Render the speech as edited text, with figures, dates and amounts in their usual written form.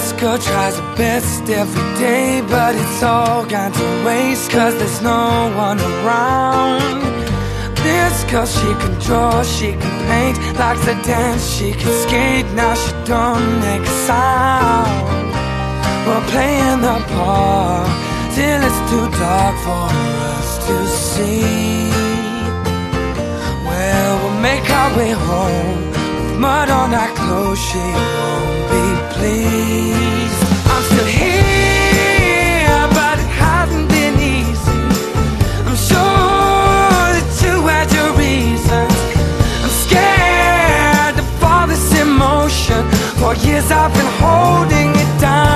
This girl tries her best every day, but it's all gone to waste, cause there's no one around. This girl, she can draw, she can paint, likes to dance, she can skate. Now she don't make a sound. We're playing the part till it's too dark for us to see. Well, we'll make our way home with mud on our clothes, she won't be pleased. I'm still here, but it hasn't been easy. I'm sure that you had your reasons. I'm scared of all this emotion. For years I've been holding it down.